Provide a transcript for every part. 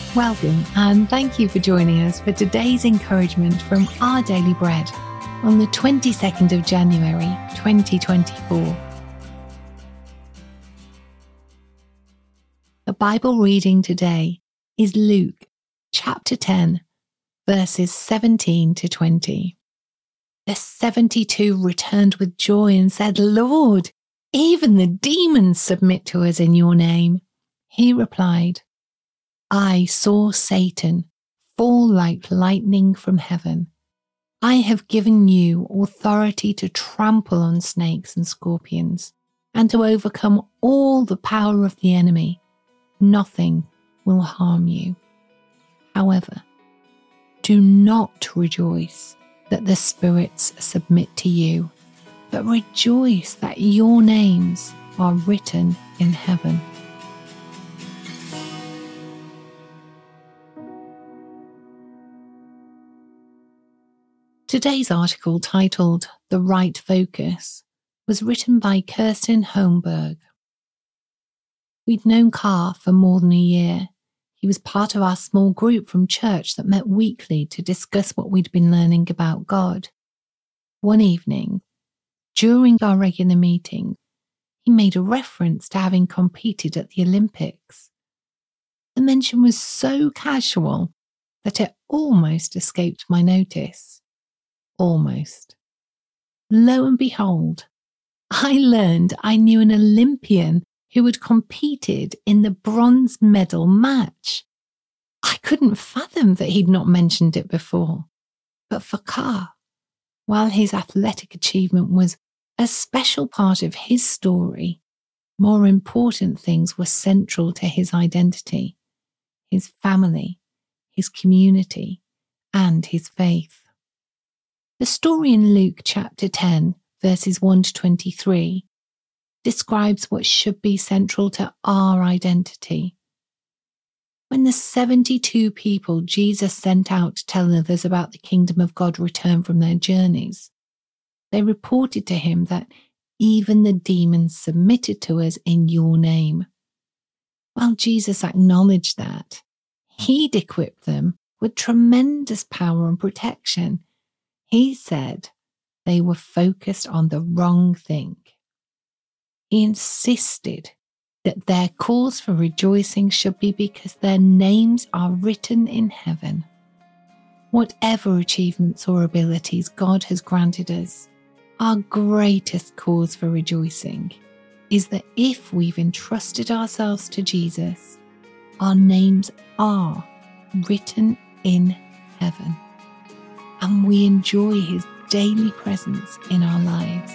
Welcome and thank you for joining us for today's encouragement from Our Daily Bread on the 22nd of January 2024. The Bible reading today is Luke chapter 10, verses 17 to 20. The 72 returned with joy and said, "Lord, even the demons submit to us in your name." He replied, "I saw Satan fall like lightning from heaven. I have given you authority to trample on snakes and scorpions and to overcome all the power of the enemy. Nothing will harm you. However, do not rejoice that the spirits submit to you, but rejoice that your names are written in heaven." Today's article, titled "The Right Focus," was written by Kirsten Holmberg. We'd known Carr for more than a year. He was part of our small group from church that met weekly to discuss what we'd been learning about God. One evening, during our regular meeting, he made a reference to having competed at the Olympics. The mention was so casual that it almost escaped my notice. Almost. Lo and behold, I learned I knew an Olympian who had competed in the bronze medal match. I couldn't fathom that he'd not mentioned it before. But for Carr, while his athletic achievement was a special part of his story, more important things were central to his identity, his family, his community, and his faith. The story in Luke chapter 10, verses 1 to 23, describes what should be central to our identity. When the 72 people Jesus sent out to tell others about the kingdom of God returned from their journeys, they reported to him that even the demons submitted to us in your name. While Jesus acknowledged that, he'd equipped them with tremendous power and protection. He said they were focused on the wrong thing. He insisted that their cause for rejoicing should be because their names are written in heaven. Whatever achievements or abilities God has granted us, our greatest cause for rejoicing is that if we've entrusted ourselves to Jesus, our names are written in heaven, and we enjoy his daily presence in our lives.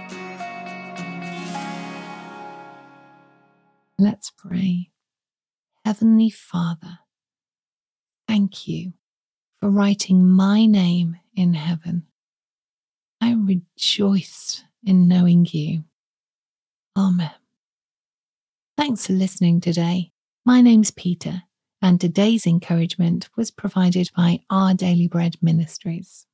Let's pray. Heavenly Father, thank you for writing my name in heaven. I rejoice in knowing you. Amen. Thanks for listening today. My name's Peter, and today's encouragement was provided by Our Daily Bread Ministries.